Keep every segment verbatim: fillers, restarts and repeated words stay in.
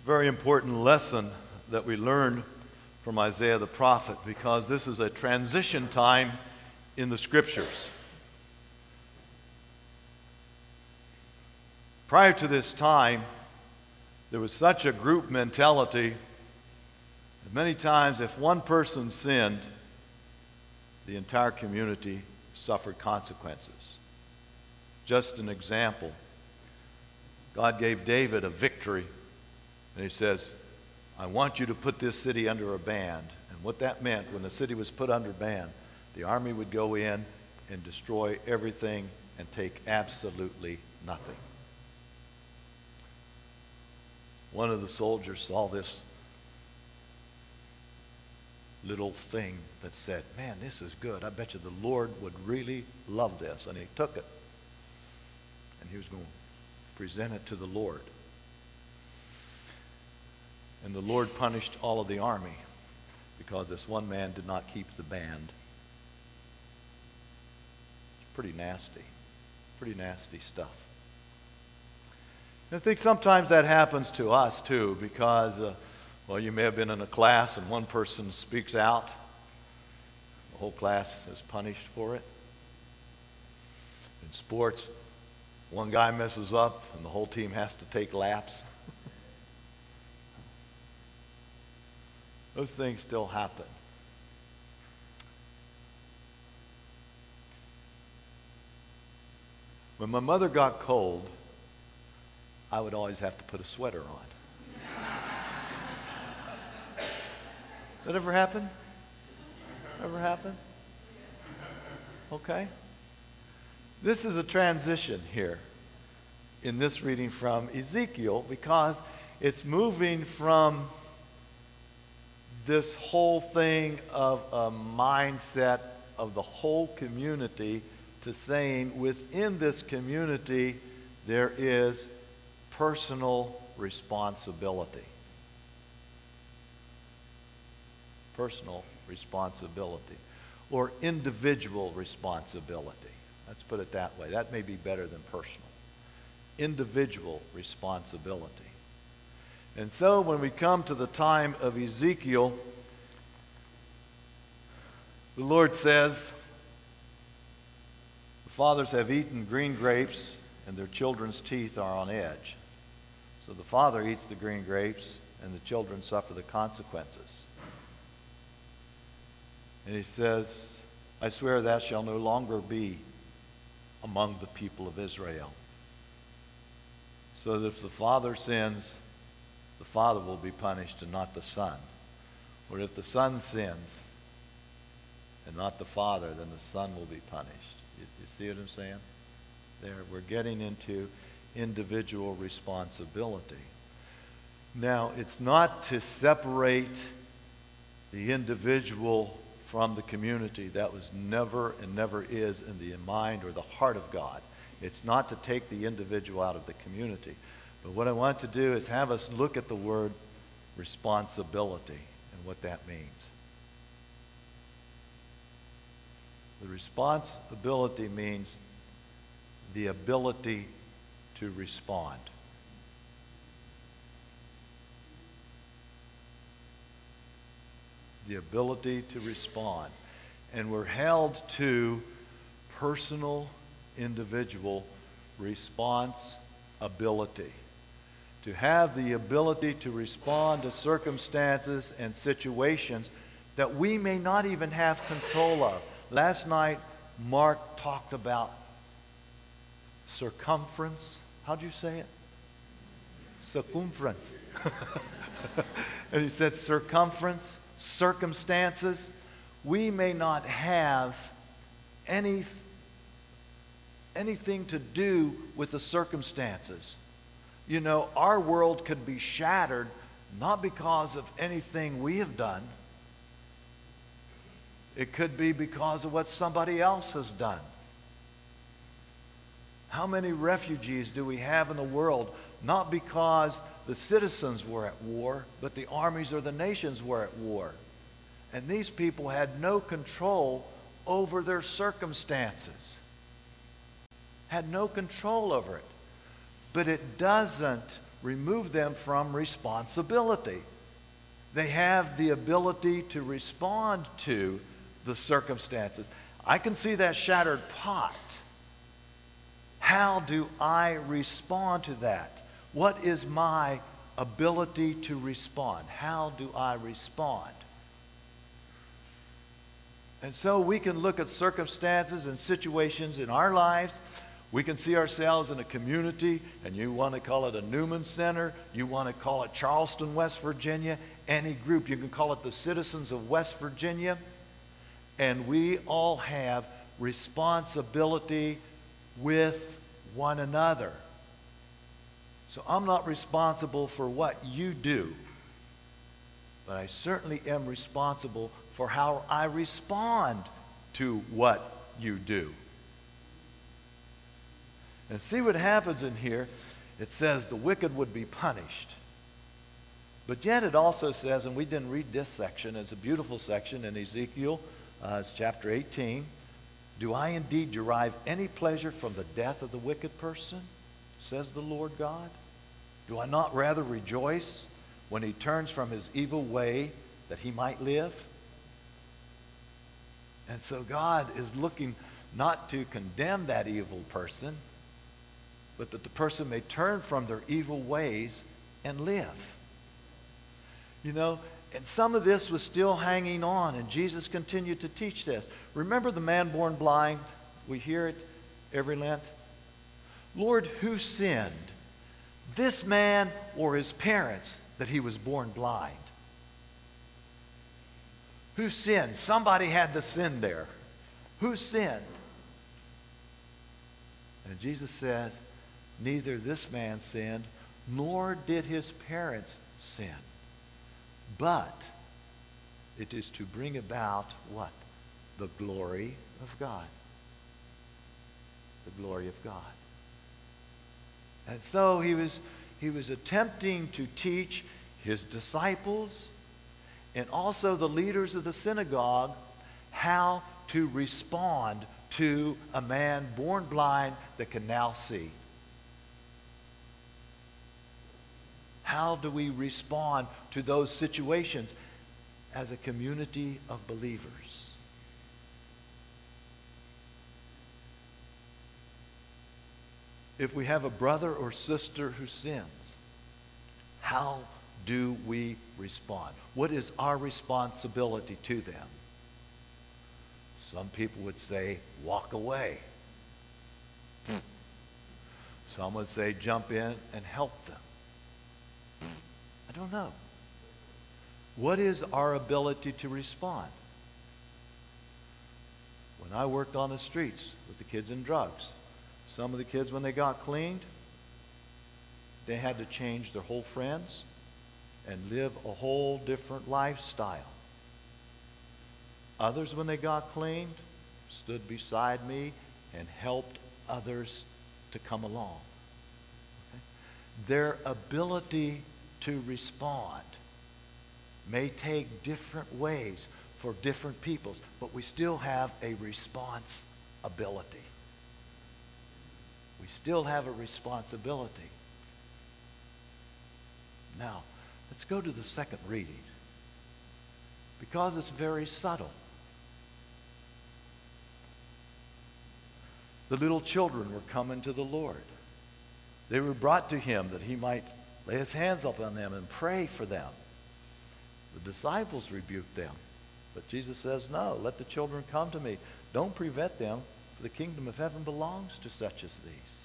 very important lesson that we learn from Isaiah the prophet, because this is a transition time in the Scriptures. Prior to this time, there was such a group mentality that many times if one person sinned, the entire community suffered consequences. Just an example. God gave David a victory, and he says, I want you to put this city under a ban. And what that meant, when the city was put under ban, the army would go in and destroy everything and take absolutely nothing. One of the soldiers saw this little thing that said, man, this is good. I bet you the Lord would really love this. And he took it, and he was going to present it to the Lord. And the Lord punished all of the army because this one man did not keep the band. It's pretty nasty. Pretty nasty stuff. And I think sometimes that happens to us too, because, uh, well, you may have been in a class and one person speaks out. The whole class is punished for it. In sports, one guy messes up and the whole team has to take laps. Those things still happen. When my mother got cold, I would always have to put a sweater on. That ever happen? Ever happen? Okay. This is a transition here in this reading from Ezekiel, because it's moving from this whole thing of a mindset of the whole community to saying within this community there is personal responsibility. Personal responsibility. Or individual responsibility. Let's put it that way. That may be better than personal. Individual responsibility. And so when we come to the time of Ezekiel, the Lord says, the fathers have eaten green grapes and their children's teeth are on edge. So the father eats the green grapes and the children suffer the consequences. And he says, I swear thou shalt no longer be among the people of Israel. So that if the father sins, the father will be punished and not the son. Or if the son sins and not the father, then the son will be punished. You, you see what I'm saying? There, we're getting into individual responsibility. Now, it's not to separate the individual from the community. That was never and never is in the mind or the heart of God. It's not to take the individual out of the community. But what I want to do is have us look at the word responsibility and what that means. The responsibility means the ability to respond. The ability to respond. And we're held to personal, individual responsibility. To have the ability to respond to circumstances and situations that we may not even have control of. Last night, Mark talked about circumference. How'd you say it? Circumference. And he said circumference, circumstances. We may not have any, anything to do with the circumstances. You know, our world could be shattered not because of anything we have done. It could be because of what somebody else has done. How many refugees do we have in the world? Not because the citizens were at war, but the armies or the nations were at war. And these people had no control over their circumstances. Had no control over it. But it doesn't remove them from responsibility. They have the ability to respond to the circumstances. I can see that shattered pot. How do I respond to that? What is my ability to respond? How do I respond? And so we can look at circumstances and situations in our lives. We can see ourselves in a community, and you want to call it a Newman Center, you want to call it Charleston, West Virginia, any group. You can call it the citizens of West Virginia. And we all have responsibility with one another. So I'm not responsible for what you do, but I certainly am responsible for how I respond to what you do. And see what happens in here. It says the wicked would be punished. But yet it also says, and we didn't read this section, it's a beautiful section in Ezekiel, uh, it's chapter eighteen. Do I indeed derive any pleasure from the death of the wicked person, says the Lord God? Do I not rather rejoice when he turns from his evil way that he might live? And so God is looking not to condemn that evil person, but that the person may turn from their evil ways and live. You know, and some of this was still hanging on, and Jesus continued to teach this. Remember the man born blind? We hear it every Lent. Lord, who sinned, this man or his parents, that he was born blind? Who sinned? Somebody had to sin there. Who sinned? And Jesus said, neither this man sinned, nor did his parents sin. But it is to bring about what? The glory of God. The glory of God. And so he was, he was attempting to teach his disciples and also the leaders of the synagogue how to respond to a man born blind that can now see. How do we respond to those situations as a community of believers? If we have a brother or sister who sins, how do we respond? What is our responsibility to them? Some people would say, walk away. Some would say, jump in and help them. I don't know. What is our ability to respond? When I worked on the streets with the kids in drugs, some of the kids, when they got cleaned, they had to change their whole friends and live a whole different lifestyle. Others, when they got cleaned, stood beside me and helped others to come along. Okay? Their ability to respond may take different ways for different peoples, but we still have a response ability. We still have a responsibility. Now, let's go to the second reading, because it's very subtle. The little children were coming to the Lord. They were brought to him that he might lay his hands upon them and pray for them. The disciples rebuked them. But Jesus says, no, let the children come to me. Don't prevent them, for the kingdom of heaven belongs to such as these.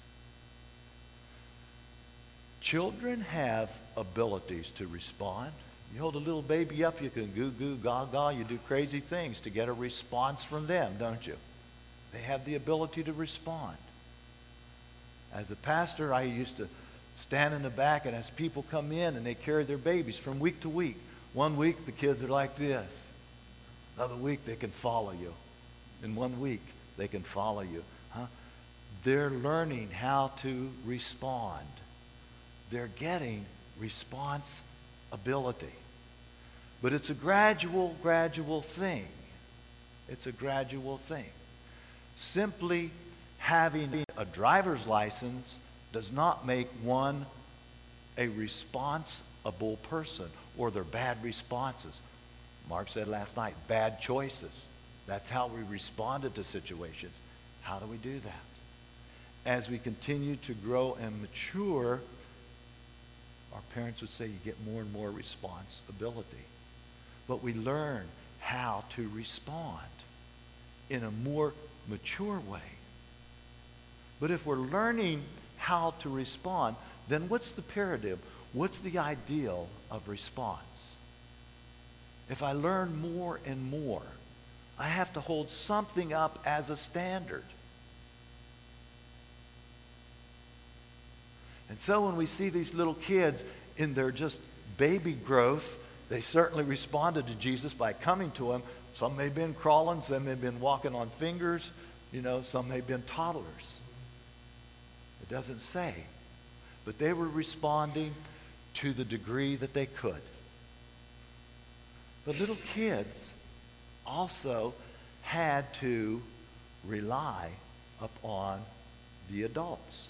Children have abilities to respond. You hold a little baby up, you can goo goo gaga, you do crazy things to get a response from them, don't you? They have the ability to respond. As a pastor, I used to stand in the back, and as people come in and they carry their babies from week to week, one week the kids are like this. Another week they can follow you. In one week they can follow you. Huh? They're learning how to respond. They're getting response ability. But it's a gradual, gradual thing. It's a gradual thing. Simply having a driver's license does not make one a responsible person, or their bad responses. Mark said last night, bad choices. That's how we responded to situations. How do we do that? As we continue to grow and mature, our parents would say you get more and more responsibility. But we learn how to respond in a more mature way. But if we're learning how to respond, then what's the paradigm? What's the ideal of response? If I learn more and more, I have to hold something up as a standard. And so when we see these little kids in their just baby growth, they certainly responded to Jesus by coming to him. Some may have been crawling, some may have been walking on fingers, you know, some may have been toddlers. It doesn't say. But they were responding to the degree that they could. But little kids also had to rely upon the adults.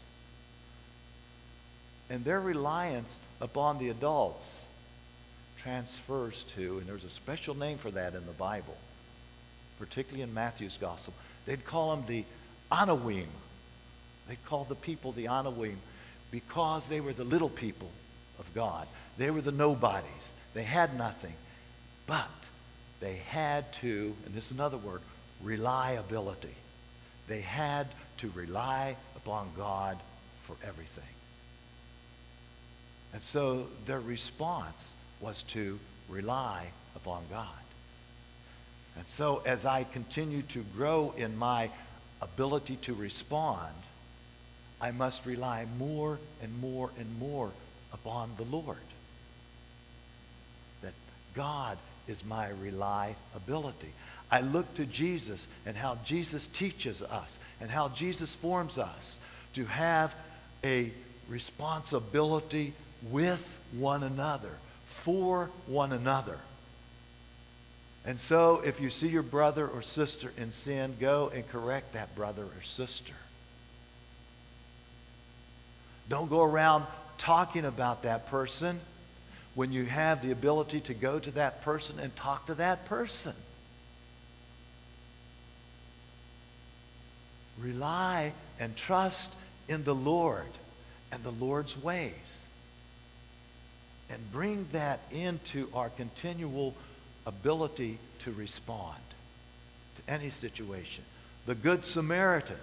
And their reliance upon the adults transfers to, and there's a special name for that in the Bible, particularly in Matthew's gospel. They'd call them the Anawim. They'd call the people the Anawim because they were the little people of God. They were the nobodies. They had nothing. But they had to, and this is another word, reliability. They had to rely upon God for everything. And so their response was to rely upon God. And so as I continue to grow in my ability to respond, I must rely more and more and more upon the Lord. That God is my reliability. I look to Jesus and how Jesus teaches us and how Jesus forms us to have a responsibility with one another, for one another. And so if you see your brother or sister in sin, go and correct that brother or sister. Don't go around talking about that person when you have the ability to go to that person and talk to that person. Rely and trust in the Lord and the Lord's ways. And bring that into our continual ability to respond to any situation. The Good Samaritan,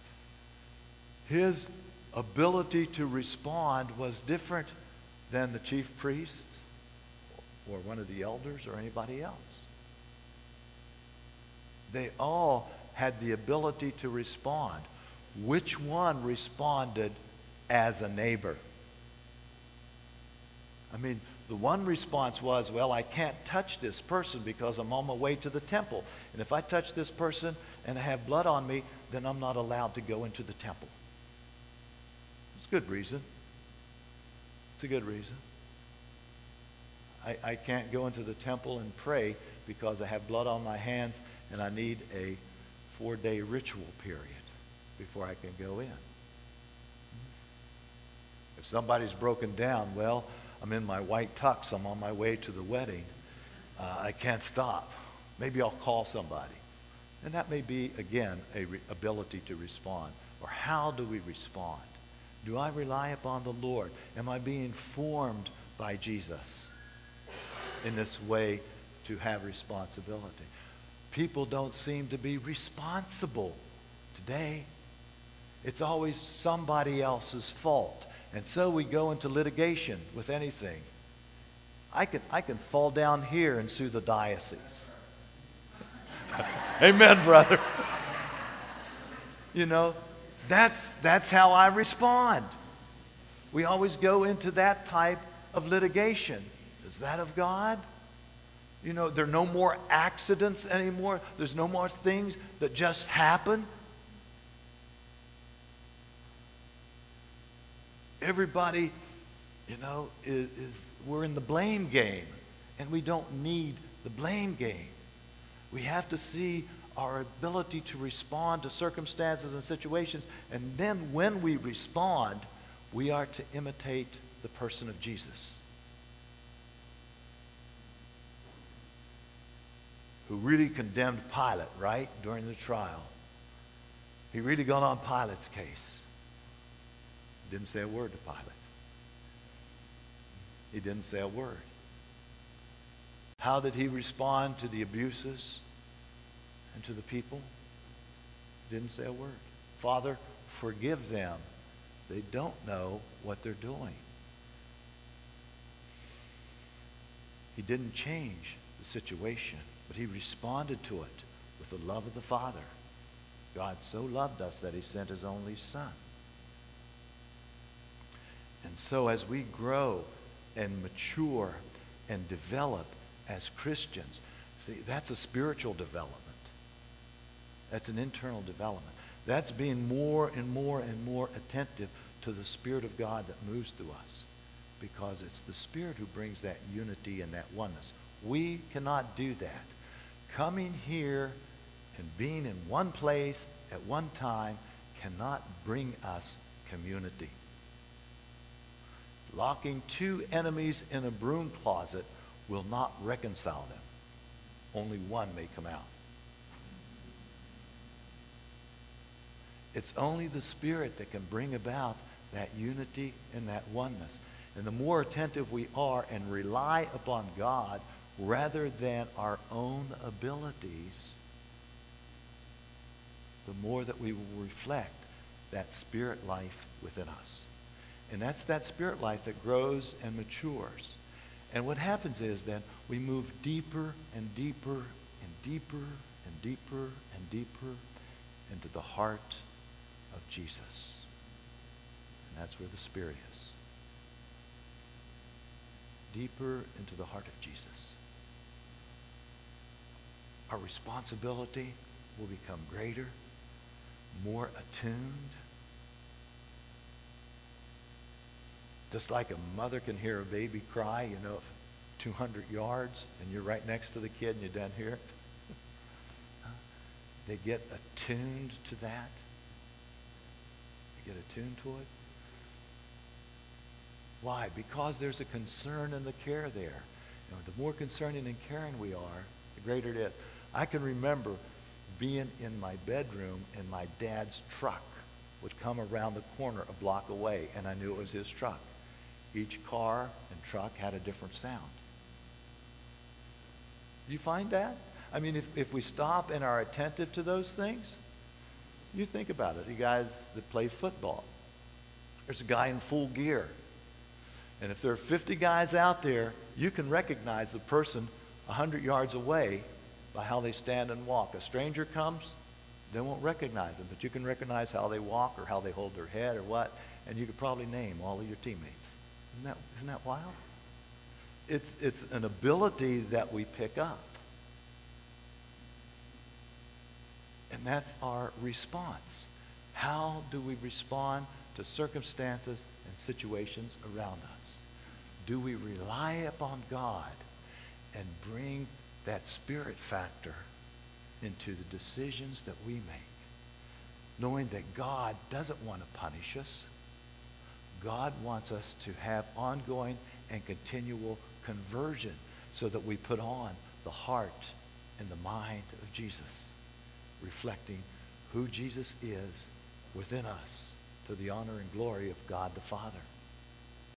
his ability to respond was different than the chief priests or one of the elders or anybody else. They all had the ability to respond. Which one responded as a neighbor? I mean, the one response was, well, I can't touch this person because I'm on my way to the temple. And if I touch this person and I have blood on me, then I'm not allowed to go into the temple. It's a good reason. It's a good reason. I, I can't go into the temple and pray because I have blood on my hands and I need a four-day ritual period before I can go in. If somebody's broken down, well, I'm in my white tux. I'm on my way to the wedding. Uh, I can't stop. Maybe I'll call somebody. And that may be, again, a re- ability to respond. Or how do we respond? Do I rely upon the Lord? Am I being formed by Jesus in this way to have responsibility? People don't seem to be responsible today. It's always somebody else's fault. And so we go into litigation with anything. I can, I can fall down here and sue the diocese. Amen, brother. You know, that's, that's how I respond. We always go into that type of litigation. Is that of God? You know, there are no more accidents anymore. There's no more things that just happen. Everybody, you know, is, is we're in the blame game, and we don't need the blame game. We have to see our ability to respond to circumstances and situations, and then when we respond, we are to imitate the person of Jesus, who really condemned Pilate, right, during the trial. He really got on Pilate's case. Didn't say a word to Pilate. He didn't say a word. How did he respond to the abuses and to the people? Didn't say a word. Father, forgive them. They don't know what they're doing. He didn't change the situation, but he responded to it with the love of the Father. God so loved us that he sent his only Son. And so as we grow and mature and develop as Christians, see, that's a spiritual development. That's an internal development. That's being more and more and more attentive to the Spirit of God that moves through us, because it's the Spirit who brings that unity and that oneness. We cannot do that. Coming here and being in one place at one time cannot bring us community. Locking two enemies in a broom closet will not reconcile them. Only one may come out. It's only the Spirit that can bring about that unity and that oneness. And the more attentive we are and rely upon God rather than our own abilities, the more that we will reflect that Spirit life within us. And that's that Spirit life that grows and matures. And what happens is then we move deeper and deeper and deeper and deeper and deeper into the heart of Jesus. And that's where the Spirit is. Deeper into the heart of Jesus. Our responsibility will become greater, more attuned. Just like a mother can hear a baby cry, you know, two hundred yards, and you're right next to the kid and you don't hear it. They get attuned to that. They get attuned to it. Why? Because there's a concern and the care there. You know, the more concerning and caring we are, the greater it is. I can remember being in my bedroom and my dad's truck would come around the corner a block away, and I knew it was his truck. Each car and truck had a different sound. You find that? I mean, if, if we stop and are attentive to those things, you think about it. You guys that play football, there's a guy in full gear. And if there are fifty guys out there, you can recognize the person one hundred yards away by how they stand and walk. A stranger comes, they won't recognize them, but you can recognize how they walk or how they hold their head or what, and you could probably name all of your teammates. Isn't that, isn't that wild? It's, it's an ability that we pick up. And that's our response. How do we respond to circumstances and situations around us? Do we rely upon God and bring that Spirit factor into the decisions that we make, knowing that God doesn't want to punish us? God wants us to have ongoing and continual conversion so that we put on the heart and the mind of Jesus, reflecting who Jesus is within us to the honor and glory of God the Father.